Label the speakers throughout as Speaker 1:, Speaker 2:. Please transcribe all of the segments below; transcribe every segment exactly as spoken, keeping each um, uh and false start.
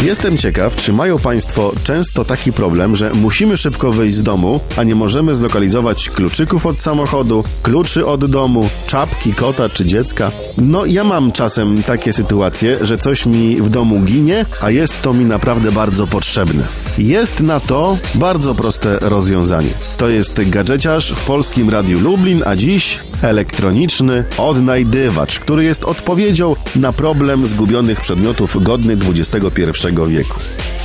Speaker 1: Jestem ciekaw, czy mają Państwo często taki problem, że musimy szybko wyjść z domu, a nie możemy zlokalizować kluczyków od samochodu, kluczy od domu, czapki kota czy dziecka. No ja mam czasem takie sytuacje, że coś mi w domu ginie, a jest to mi naprawdę bardzo potrzebne. Jest na to bardzo proste rozwiązanie. To jest gadżeciarz w Polskim Radiu Lublin, a dziś elektroniczny odnajdywacz, który jest odpowiedzią na problem zgubionych przedmiotów godny dwudziestego pierwszego wieku.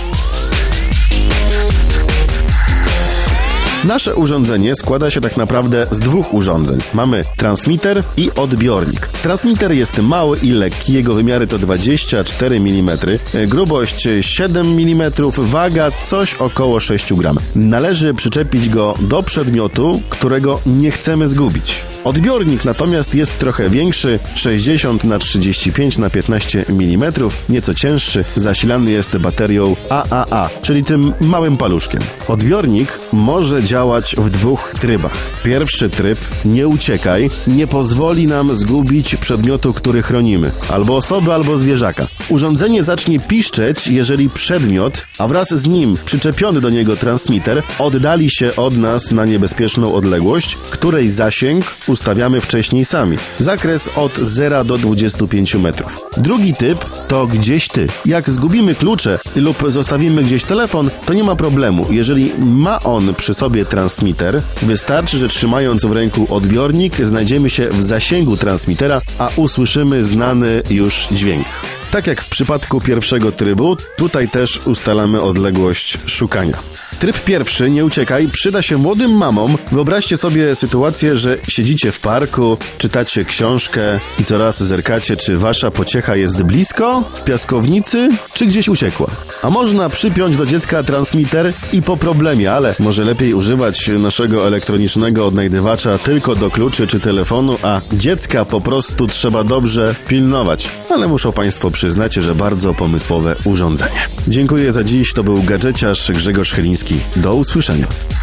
Speaker 1: Nasze urządzenie składa się tak naprawdę z dwóch urządzeń. Mamy transmitter i odbiornik. Transmitter jest mały i lekki, jego wymiary to dwadzieścia cztery milimetry, grubość siedem milimetrów, waga coś około sześć gramów. Należy przyczepić go do przedmiotu, którego nie chcemy zgubić. Odbiornik natomiast jest trochę większy, sześćdziesiąt na trzydzieści pięć na piętnaście milimetrów, nieco cięższy, zasilany jest baterią A A A, czyli tym małym paluszkiem. Odbiornik może działać w dwóch trybach. Pierwszy tryb, nie uciekaj, nie pozwoli nam zgubić przedmiotu, który chronimy, albo osoby, albo zwierzaka. Urządzenie zacznie piszczeć, jeżeli przedmiot, a wraz z nim przyczepiony do niego transmitter, oddali się od nas na niebezpieczną odległość, której zasięg ustawiamy wcześniej sami. Zakres od zera do dwudziestu pięciu metrów. Drugi typ to gdzieś ty. Jak zgubimy klucze lub zostawimy gdzieś telefon, to nie ma problemu. Jeżeli ma on przy sobie transmitter, wystarczy, że trzymając w ręku odbiornik, znajdziemy się w zasięgu transmitera, a usłyszymy znany już dźwięk. Tak jak w przypadku pierwszego trybu, tutaj też ustalamy odległość szukania. Tryb pierwszy, nie uciekaj, przyda się młodym mamom. Wyobraźcie sobie sytuację, że siedzicie w parku, czytacie książkę i coraz zerkacie, czy wasza pociecha jest blisko, w piaskownicy, czy gdzieś uciekła. A można przypiąć do dziecka transmitter i po problemie, ale może lepiej używać naszego elektronicznego odnajdywacza tylko do kluczy czy telefonu, a dziecka po prostu trzeba dobrze pilnować. Ale muszą Państwo przyznać, że bardzo pomysłowe urządzenie. Dziękuję za dziś, to był gadżeciarz Grzegorz Chyliński. Do usłyszenia.